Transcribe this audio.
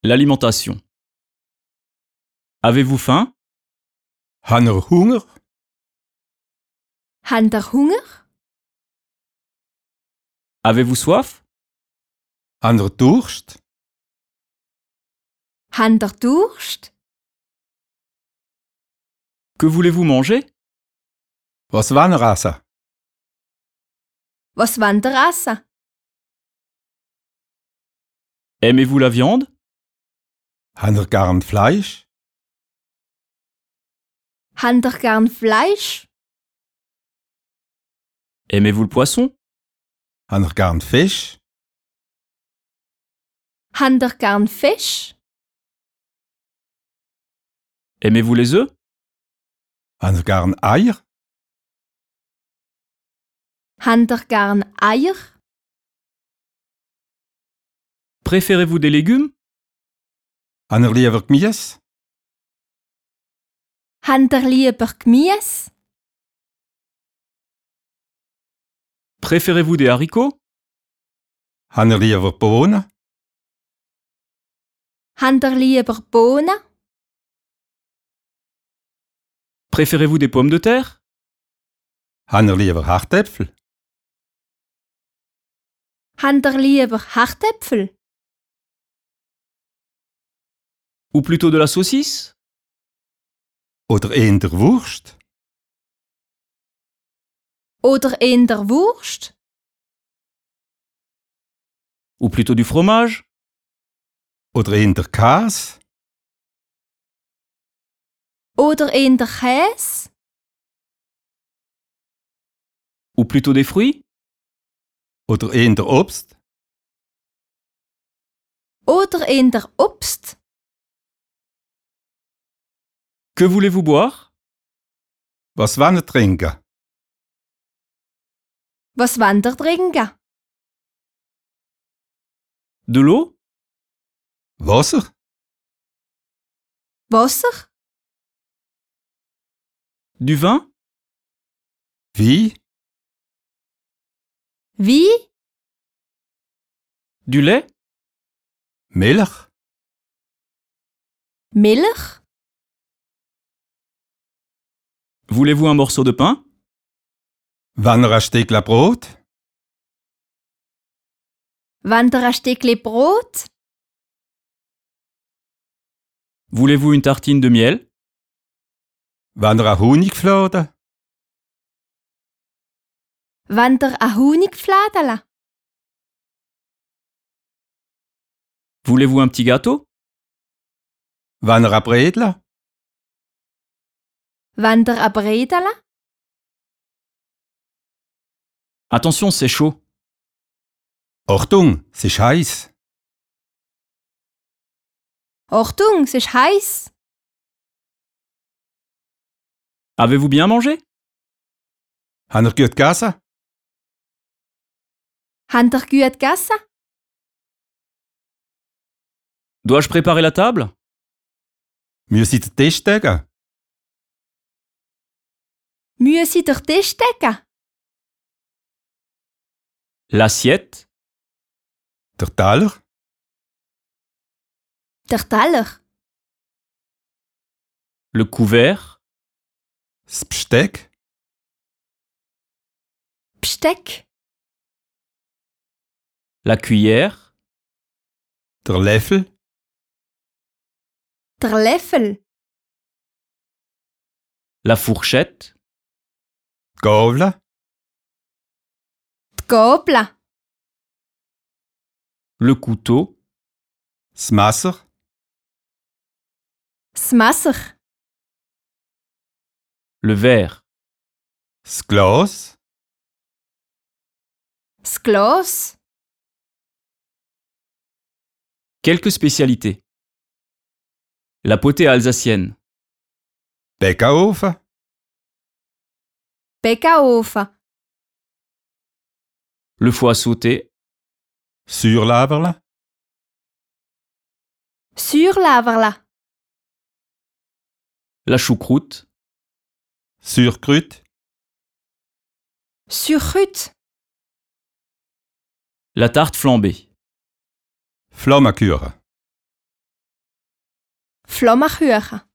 L'alimentation. Avez-vous faim? Han er Hunger? Han ihr Hunger? Avez-vous soif? Han er Durst? Han ihr Durst? Que voulez-vous manger? Was wollen er essen? Was wollt ihr essen? Aimez-vous la viande? Han er gern Fleisch? Habt ihr gern Fleisch? Aimez-vous le poisson? Han er gern Fisch? Habt ihr gern Fisch? Aimez-vous les œufs? Han er gern Eier? Habt ihr gern Eier? Préférez-vous des légumes? Han er lieber Gemüse? Habt ihr lieber Gemüse? Préférez-vous des haricots? Han er lieber Bohnen? Habt ihr lieber Bohnen? Préférez-vous des pommes de terre? Han er lieber Hartäpfel? Habt ihr lieber Hartäpfel? Ou plutôt de la saucisse? Oder eher Wurst? Oder eher Wurst? Ou plutôt du fromage? Oder eher Käse? Oder eher Käse? Ou plutôt des fruits? Oder eher Obst? Oder eher Obst? Que voulez-vous boire? Was wollen er trinken? Was wollt ihr trinken? De l'eau? Wasser? Wasser? Du vin? Wein? Wein? Du lait? Milch? Milch? Voulez-vous un morceau de pain? Wollen er ein Stückchen Brot? Wollt ihr ein Stückchen Brot? Voulez-vous une tartine de miel? Wollen er eine Honigflade? Wollt ihr ein Honigfladel? Voulez-vous un petit gâteau? Wollen er eine Bredle? Wollt ihr ein Bredel? Attention, c'est chaud. Achtung, es ist heiß. Achtung, es ist heiß. Avez-vous bien mangé? Haben er gut gegessen? Habt ihr gut gegessen? Dois-je préparer la table? Müssen Sie den Tisch decken? Müssen Sie den Tisch decken? L'assiette? Der Teller? Der Teller? Le couvert? Das Besteck? Besteck? La cuillère? Der Löffel? Der Löffel? La fourchette? Die Gabel? Die Gabel? Le couteau? Das Messer? Das Messer? Le verre? Das Glas? Das Glas? Quelques spécialités. La potée alsacienne. Backofen? Backofen? Le foie sauté. Säuerleberle? Zuurleverle? La choucroute. Sauerkraut? Surkrut? La tarte flambée. Flammekuchen? Flammkuchen.